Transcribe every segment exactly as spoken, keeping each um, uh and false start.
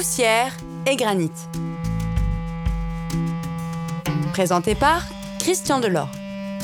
Poussière et granit. Présenté par Christian Delort.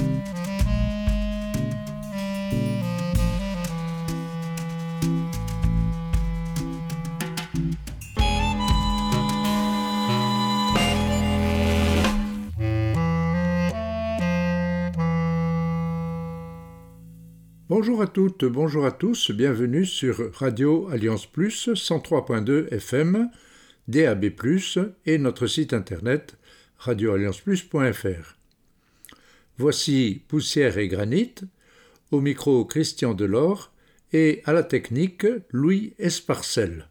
Bonjour à toutes, bonjour à tous, bienvenue sur Radio Alliance Plus cent trois point deux F M, D A B plus, et notre site internet radio alliance plus point f r. Voici Poussière et Granit, au micro Christian Delort et à la technique Louis Esparcel.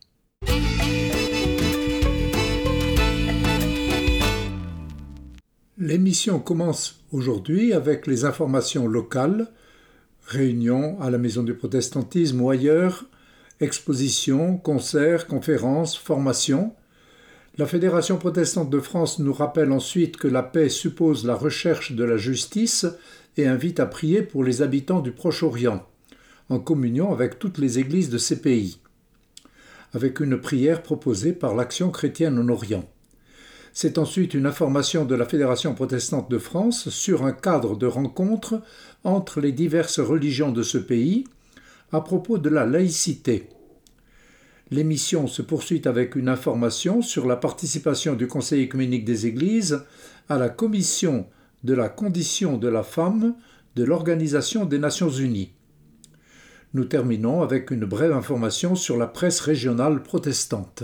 L'émission commence aujourd'hui avec les informations locales. Réunions à la Maison du Protestantisme ou ailleurs, expositions, concerts, conférences, formations. La Fédération protestante de France nous rappelle ensuite que la paix suppose la recherche de la justice et invite à prier pour les habitants du Proche-Orient, en communion avec toutes les églises de ces pays, avec une prière proposée par l'Action chrétienne en Orient. C'est ensuite une information de la Fédération protestante de France sur un cadre de rencontre entre les diverses religions de ce pays à propos de la laïcité. L'émission se poursuit avec une information sur la participation du Conseil œcuménique des Églises à la Commission de la condition de la femme de l'Organisation des Nations Unies. Nous terminons avec une brève information sur la presse régionale protestante.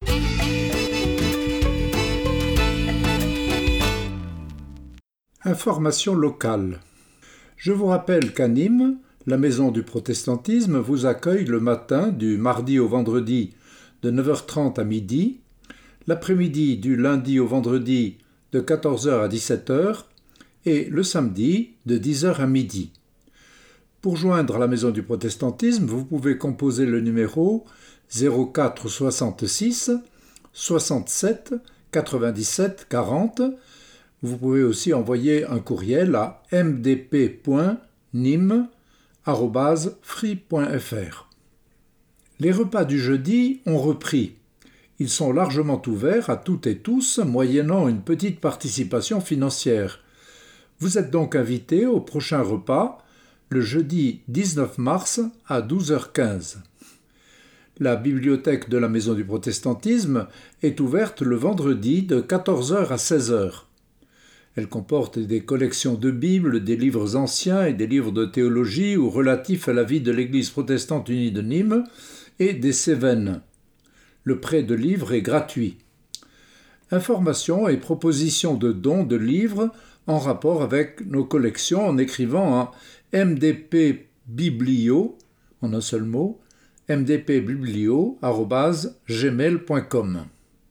Information locale. Je vous rappelle qu'à Nîmes, la Maison du Protestantisme vous accueille le matin du mardi au vendredi de neuf heures trente à midi, l'après-midi du lundi au vendredi de quatorze heures à dix-sept heures et le samedi de dix heures à midi. Pour joindre la Maison du Protestantisme, vous pouvez composer le numéro zéro quatre soixante-six soixante-sept quatre-vingt-dix-sept quarante. Vous pouvez aussi envoyer un courriel à m d p point nîmes arobase free point f r. Les repas du jeudi ont repris. Ils sont largement ouverts à toutes et tous, moyennant une petite participation financière. Vous êtes donc invités au prochain repas, le jeudi dix-neuf mars à douze heures quinze. La bibliothèque de la Maison du Protestantisme est ouverte le vendredi de quatorze heures à seize heures. Elle comporte des collections de Bibles, des livres anciens et des livres de théologie ou relatifs à la vie de l'Église protestante unie de Nîmes et des Cévennes. Le prêt de livres est gratuit. Informations et propositions de dons de livres en rapport avec nos collections en écrivant à m d p biblio, en un seul mot, m d p biblio arobase gmail point com.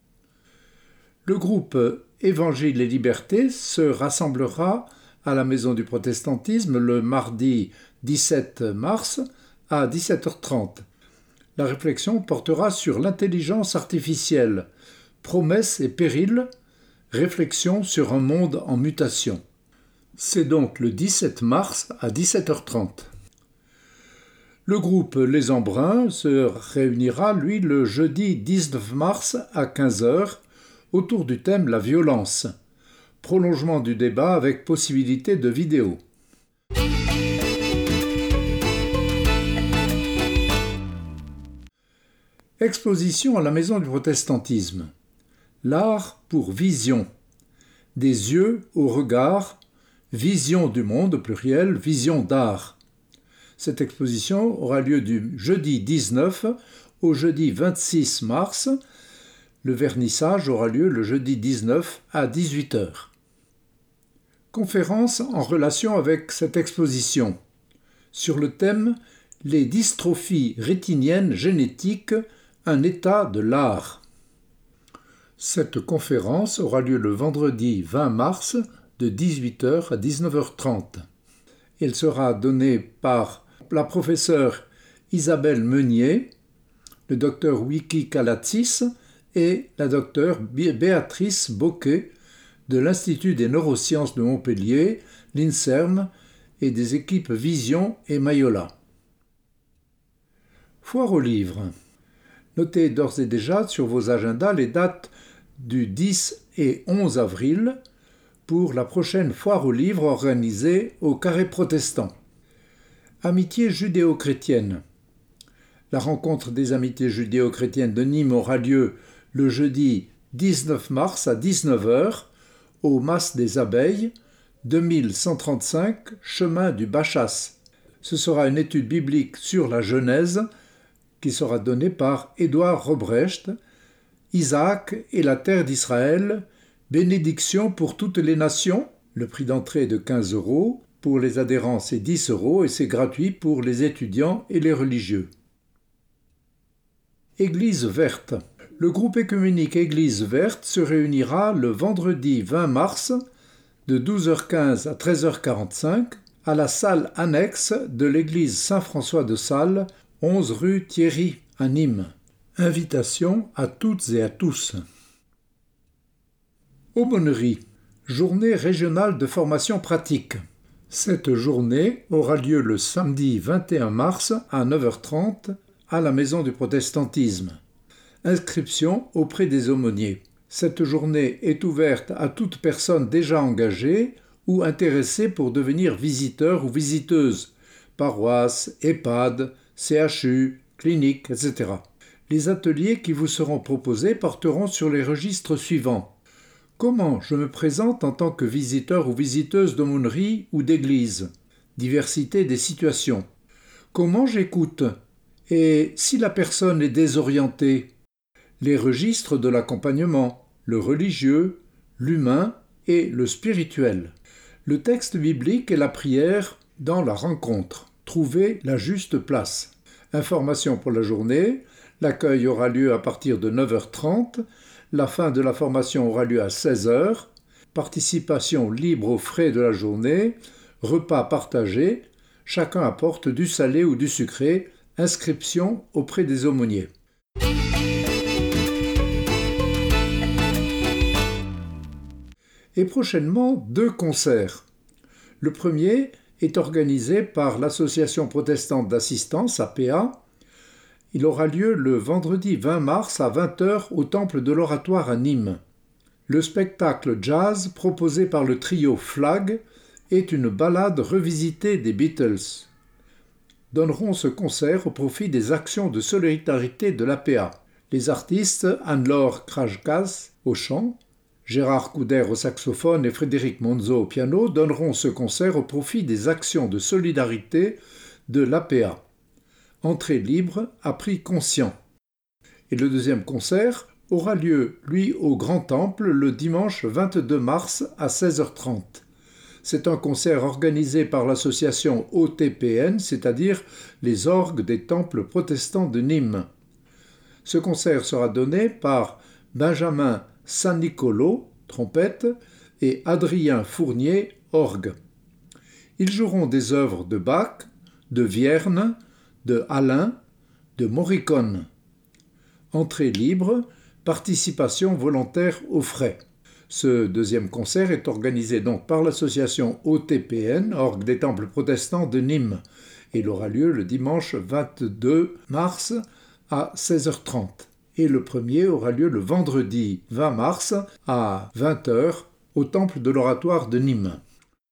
Le groupe Évangile et Liberté se rassemblera à la Maison du Protestantisme le mardi dix-sept mars à dix-sept heures trente. La réflexion portera sur l'intelligence artificielle, promesses et périls, réflexion sur un monde en mutation. C'est donc le dix-sept mars à dix-sept heures trente. Le groupe Les Embruns se réunira, lui, le jeudi dix-neuf mars à quinze heures autour du thème « La violence », prolongement du débat avec possibilité de vidéo. Exposition à la Maison du Protestantisme. L'art pour vision. Des yeux au regard, vision du monde, au pluriel, vision d'art. Cette exposition aura lieu du jeudi dix-neuf au jeudi vingt-six mars. Le vernissage aura lieu le jeudi dix-neuf à dix-huit heures. Conférence en relation avec cette exposition sur le thème « Les dystrophies rétiniennes génétiques, un état de l'art ». Cette conférence aura lieu le vendredi vingt mars de dix-huit heures à dix-neuf heures trente. Elle sera donnée par la professeure Isabelle Meunier, le docteur Wiki Kalatsis et la docteure Béatrice Bocquet de l'Institut des neurosciences de Montpellier, l'INSERM et des équipes Vision et Mayola. Foire aux livres. Notez d'ores et déjà sur vos agendas les dates du dix et onze avril pour la prochaine foire aux livres organisée au Carré Protestant. Amitié judéo-chrétienne. La rencontre des amitiés judéo-chrétiennes de Nîmes aura lieu le jeudi dix-neuf mars à dix-neuf heures au Mas des Abeilles, deux mille cent trente-cinq, chemin du Bachas. Ce sera une étude biblique sur la Genèse qui sera donnée par Édouard Robrecht, Isaac et la terre d'Israël, bénédiction pour toutes les nations. Le prix d'entrée est de quinze euros, pour les adhérents c'est dix euros et c'est gratuit pour les étudiants et les religieux. Église verte. Le groupe œcuménique Église verte se réunira le vendredi vingt mars de douze heures quinze à treize heures quarante-cinq à la salle annexe de l'église Saint-François de Sales, onze rue Thierry à Nîmes. Invitation à toutes et à tous. Aumônerie, journée régionale de formation pratique. Cette journée aura lieu le samedi vingt et un mars à neuf heures trente à la Maison du Protestantisme. Inscription auprès des aumôniers. Cette journée est ouverte à toute personne déjà engagée ou intéressée pour devenir visiteur ou visiteuse, paroisse, EHPAD, C H U, clinique, et cetera. Les ateliers qui vous seront proposés porteront sur les registres suivants. Comment je me présente en tant que visiteur ou visiteuse d'aumônerie ou d'église? Diversité des situations. Comment j'écoute? Et si la personne est désorientée? Les registres de l'accompagnement, le religieux, l'humain et le spirituel. Le texte biblique et la prière dans la rencontre. Trouver la juste place. Information pour la journée. L'accueil aura lieu à partir de neuf heures trente. La fin de la formation aura lieu à seize heures. Participation libre aux frais de la journée. Repas partagés. Chacun apporte du salé ou du sucré. Inscription auprès des aumôniers. Et prochainement, deux concerts. Le premier est organisé par l'Association protestante d'assistance, A P A. Il aura lieu le vendredi vingt mars à vingt heures au Temple de l'Oratoire à Nîmes. Le spectacle jazz proposé par le trio Flag est une ballade revisitée des Beatles. Donneront ce concert au profit des actions de solidarité de l'A P A. Les artistes Anne-Laure Krajkas au chant, Gérard Couder au saxophone et Frédéric Monzo au piano donneront ce concert au profit des actions de solidarité de l'A P A. Entrée libre à prix conscient. Et le deuxième concert aura lieu, lui, au Grand Temple le dimanche vingt-deux mars à seize heures trente. C'est un concert organisé par l'association O T P N, c'est-à-dire les orgues des temples protestants de Nîmes. Ce concert sera donné par Benjamin San-Nicolo, trompette, et Adrien Fournier, orgue. Ils joueront des œuvres de Bach, de Vierne, de Alain, de Morricone. Entrée libre, participation volontaire aux frais. Ce deuxième concert est organisé donc par l'association O T P N, Orgue des Temples Protestants de Nîmes. Il aura lieu le dimanche vingt-deux mars à seize heures trente. Et le premier aura lieu le vendredi vingt mars à vingt heures au Temple de l'Oratoire de Nîmes.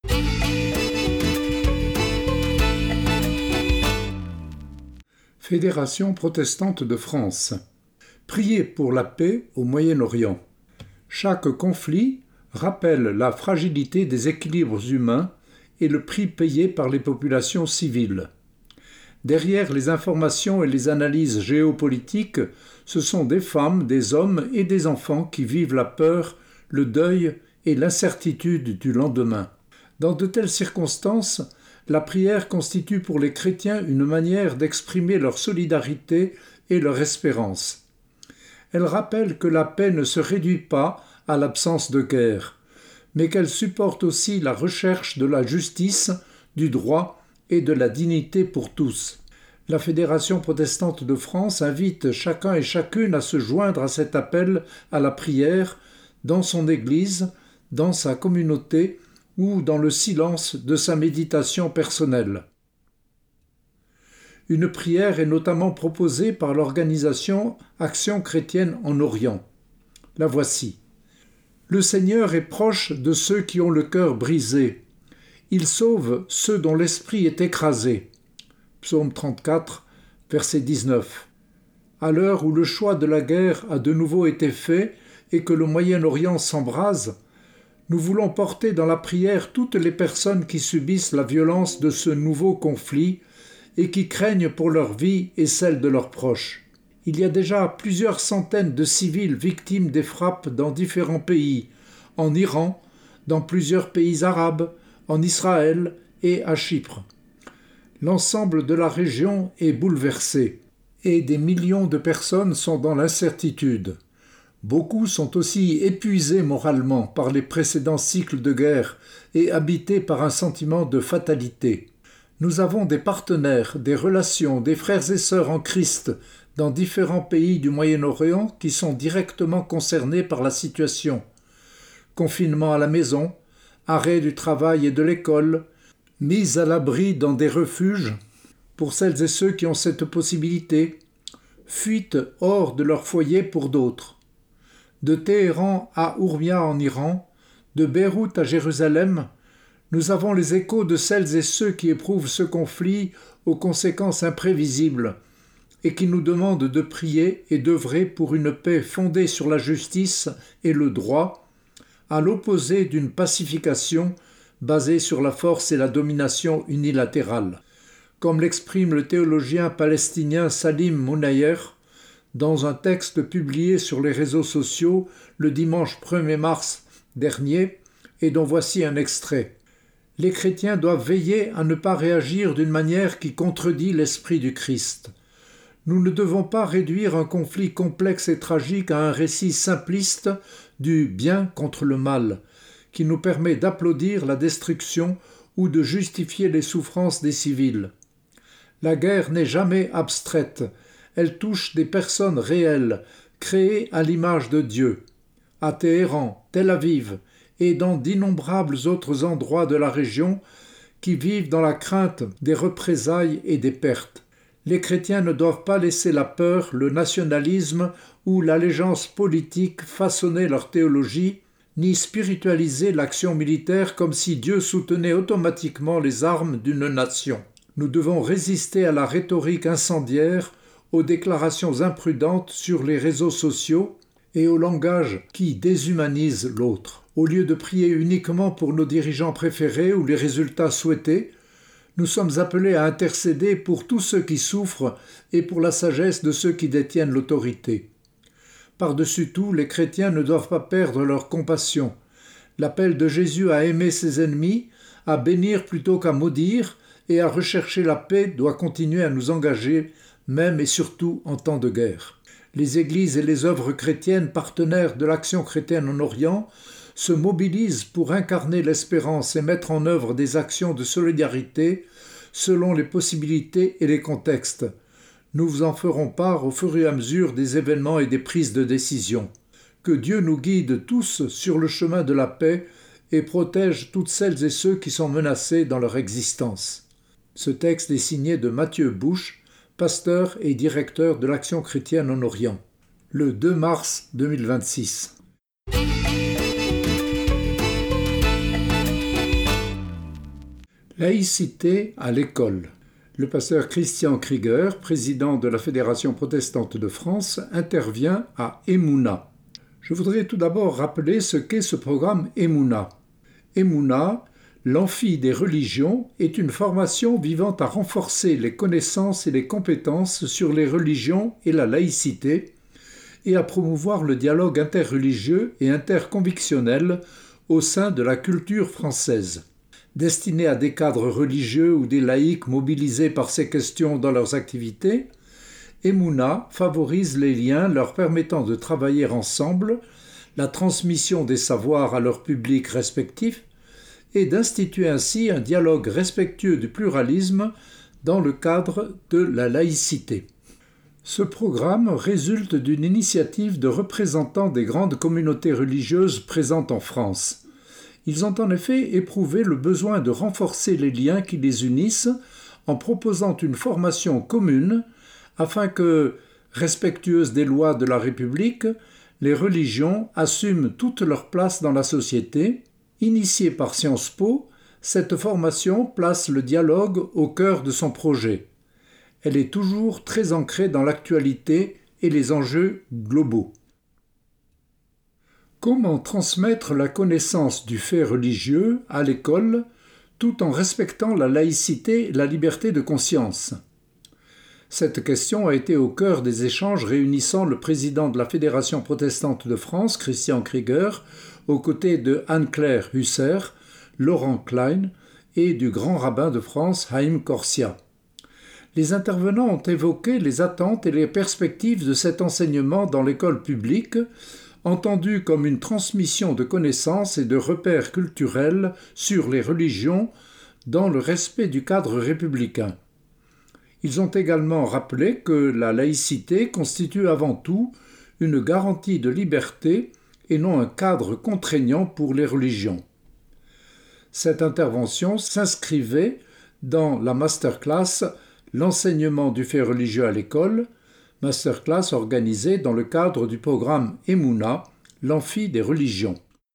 Fédération protestante de France. Priez pour la paix au Moyen-Orient. Chaque conflit rappelle la fragilité des équilibres humains et le prix payé par les populations civiles. Derrière les informations et les analyses géopolitiques, ce sont des femmes, des hommes et des enfants qui vivent la peur, le deuil et l'incertitude du lendemain. Dans de telles circonstances, la prière constitue pour les chrétiens une manière d'exprimer leur solidarité et leur espérance. Elle rappelle que la paix ne se réduit pas à l'absence de guerre, mais qu'elle supporte aussi la recherche de la justice, du droit et de la dignité pour tous. La Fédération protestante de France invite chacun et chacune à se joindre à cet appel à la prière dans son Église, dans sa communauté ou dans le silence de sa méditation personnelle. Une prière est notamment proposée par l'organisation Action chrétienne en Orient. La voici. Le Seigneur est proche de ceux qui ont le cœur brisé. Il sauve ceux dont l'esprit est écrasé. Psaume trente-quatre, verset dix-neuf. À l'heure où le choix de la guerre a de nouveau été fait et que le Moyen-Orient s'embrase, nous voulons porter dans la prière toutes les personnes qui subissent la violence de ce nouveau conflit et qui craignent pour leur vie et celle de leurs proches. Il y a déjà plusieurs centaines de civils victimes des frappes dans différents pays, en Iran, dans plusieurs pays arabes, en Israël et à Chypre. L'ensemble de la région est bouleversé et des millions de personnes sont dans l'incertitude. Beaucoup sont aussi épuisés moralement par les précédents cycles de guerre et habités par un sentiment de fatalité. Nous avons des partenaires, des relations, des frères et sœurs en Christ dans différents pays du Moyen-Orient qui sont directement concernés par la situation. Confinement à la maison, arrêt du travail et de l'école, mise à l'abri dans des refuges pour celles et ceux qui ont cette possibilité, fuite hors de leur foyer pour d'autres. De Téhéran à Urmia en Iran, de Beyrouth à Jérusalem, nous avons les échos de celles et ceux qui éprouvent ce conflit aux conséquences imprévisibles et qui nous demandent de prier et d'œuvrer pour une paix fondée sur la justice et le droit, à l'opposé d'une pacification basée sur la force et la domination unilatérale. Comme l'exprime le théologien palestinien Salim Mounayer dans un texte publié sur les réseaux sociaux le dimanche premier mars dernier et dont voici un extrait. Les chrétiens doivent veiller à ne pas réagir d'une manière qui contredit l'esprit du Christ. Nous ne devons pas réduire un conflit complexe et tragique à un récit simpliste du bien contre le mal, qui nous permet d'applaudir la destruction ou de justifier les souffrances des civils. La guerre n'est jamais abstraite, elle touche des personnes réelles, créées à l'image de Dieu. À Téhéran, Tel Aviv et dans d'innombrables autres endroits de la région qui vivent dans la crainte des représailles et des pertes. Les chrétiens ne doivent pas laisser la peur, le nationalisme ou l'allégeance politique façonner leur théologie, ni spiritualiser l'action militaire comme si Dieu soutenait automatiquement les armes d'une nation. Nous devons résister à la rhétorique incendiaire, aux déclarations imprudentes sur les réseaux sociaux et au langage qui déshumanise l'autre. Au lieu de prier uniquement pour nos dirigeants préférés ou les résultats souhaités, nous sommes appelés à intercéder pour tous ceux qui souffrent et pour la sagesse de ceux qui détiennent l'autorité. Par-dessus tout, les chrétiens ne doivent pas perdre leur compassion. L'appel de Jésus à aimer ses ennemis, à bénir plutôt qu'à maudire et à rechercher la paix doit continuer à nous engager, même et surtout en temps de guerre. Les églises et les œuvres chrétiennes partenaires de l'Action chrétienne en Orient se mobilisent pour incarner l'espérance et mettre en œuvre des actions de solidarité selon les possibilités et les contextes. Nous vous en ferons part au fur et à mesure des événements et des prises de décision. Que Dieu nous guide tous sur le chemin de la paix et protège toutes celles et ceux qui sont menacés dans leur existence. Ce texte est signé de Mathieu Bouche, pasteur et directeur de l'Action chrétienne en Orient. Le deux mars deux mille vingt-six. Laïcité à l'école. Le pasteur Christian Krieger, président de la Fédération protestante de France, intervient à Emouna. Je voudrais tout d'abord rappeler ce qu'est ce programme Emouna. Emouna, l'amphi des religions, est une formation visant à renforcer les connaissances et les compétences sur les religions et la laïcité et à promouvoir le dialogue interreligieux et interconvictionnel au sein de la culture française. Destinée à des cadres religieux ou des laïcs mobilisés par ces questions dans leurs activités, Emouna favorise les liens leur permettant de travailler ensemble, la transmission des savoirs à leurs publics respectifs et d'instituer ainsi un dialogue respectueux du pluralisme dans le cadre de la laïcité. Ce programme résulte d'une initiative de représentants des grandes communautés religieuses présentes en France. Ils ont en effet éprouvé le besoin de renforcer les liens qui les unissent en proposant une formation commune afin que, respectueuses des lois de la République, les religions assument toute leur place dans la société. Initiée par Sciences Po, cette formation place le dialogue au cœur de son projet. Elle est toujours très ancrée dans l'actualité et les enjeux globaux. Comment transmettre la connaissance du fait religieux à l'école tout en respectant la laïcité et la liberté de conscience? Cette question a été au cœur des échanges réunissant le président de la Fédération protestante de France, Christian Krieger, aux côtés de Anne-Claire Husser, Laurent Klein et du grand rabbin de France, Haïm Korsia. Les intervenants ont évoqué les attentes et les perspectives de cet enseignement dans l'école publique, entendu comme une transmission de connaissances et de repères culturels sur les religions dans le respect du cadre républicain. Ils ont également rappelé que la laïcité constitue avant tout une garantie de liberté et non un cadre contraignant pour les religions. Cette intervention s'inscrivait dans la masterclass « L'enseignement du fait religieux à l'école », masterclass organisée dans le cadre du programme Emouna, l'amphi des religions.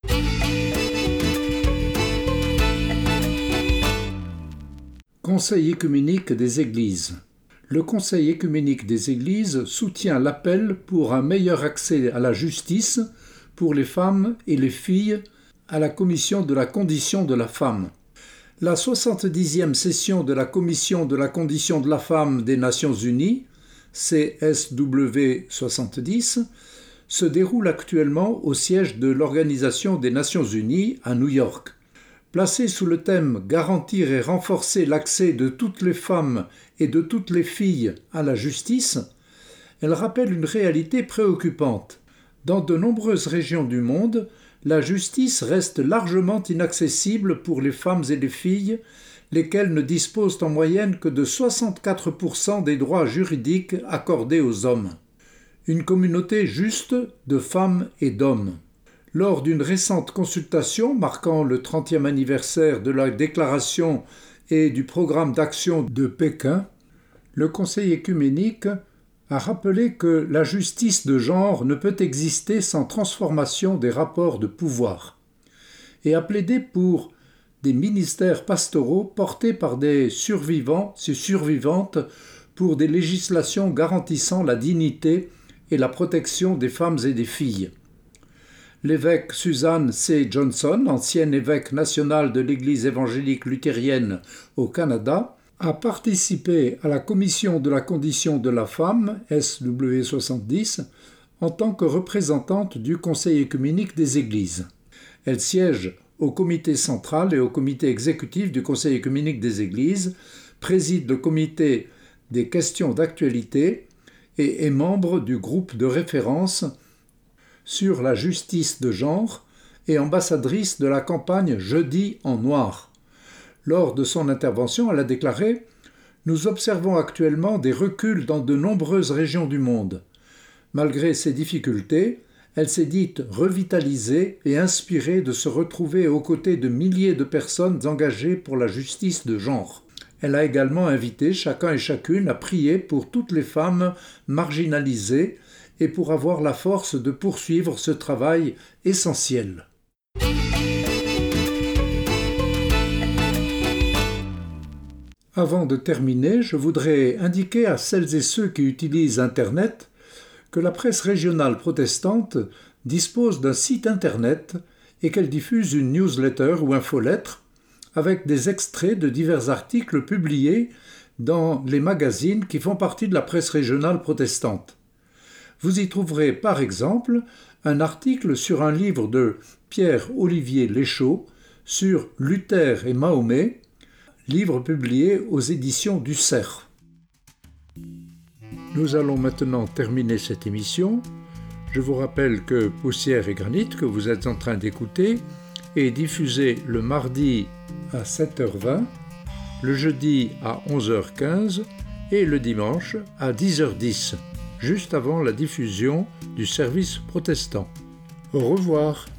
Conseil œcuménique des Églises. Le Conseil œcuménique des Églises soutient l'appel pour un meilleur accès à la justice pour les femmes et les filles à la Commission de la condition de la femme. La soixante-dixième session de la Commission de la condition de la femme des Nations Unies, C S W soixante-dix, se déroule actuellement au siège de l'Organisation des Nations Unies à New York. Placée sous le thème « Garantir et renforcer l'accès de toutes les femmes et de toutes les filles à la justice », elle rappelle une réalité préoccupante. Dans de nombreuses régions du monde, la justice reste largement inaccessible pour les femmes et les filles, lesquelles ne disposent en moyenne que de soixante-quatre pour cent des droits juridiques accordés aux hommes. Une communauté juste de femmes et d'hommes. Lors d'une récente consultation marquant le trentième anniversaire de la déclaration et du programme d'action de Pékin, le Conseil œcuménique a rappelé que la justice de genre ne peut exister sans transformation des rapports de pouvoir et a plaidé pour des ministères pastoraux portés par des survivants et survivantes pour des législations garantissant la dignité et la protection des femmes et des filles. L'évêque Suzanne C. Johnson, ancienne évêque nationale de l'Église évangélique luthérienne au Canada, a participé à la Commission de la condition de la femme, S W soixante-dix, en tant que représentante du Conseil œcuménique des Églises. Elle siège au comité central et au comité exécutif du Conseil œcuménique des Églises, préside le comité des questions d'actualité et est membre du groupe de référence sur la justice de genre et ambassadrice de la campagne Jeudi en noir. Lors de son intervention, elle a déclaré « Nous observons actuellement des reculs dans de nombreuses régions du monde. Malgré ces difficultés, elle s'est dite revitalisée et inspirée de se retrouver aux côtés de milliers de personnes engagées pour la justice de genre. » Elle a également invité chacun et chacune à prier pour toutes les femmes marginalisées et pour avoir la force de poursuivre ce travail essentiel. Avant de terminer, je voudrais indiquer à celles et ceux qui utilisent Internet que la presse régionale protestante dispose d'un site Internet et qu'elle diffuse une newsletter ou infolettre avec des extraits de divers articles publiés dans les magazines qui font partie de la presse régionale protestante. Vous y trouverez par exemple un article sur un livre de Pierre-Olivier Léchaud sur Luther et Mahomet, livre publié aux éditions du Cerf. Nous allons maintenant terminer cette émission. Je vous rappelle que Poussière et Granit, que vous êtes en train d'écouter, est diffusé le mardi à sept heures vingt, le jeudi à onze heures quinze et le dimanche à dix heures dix, juste avant la diffusion du service protestant. Au revoir.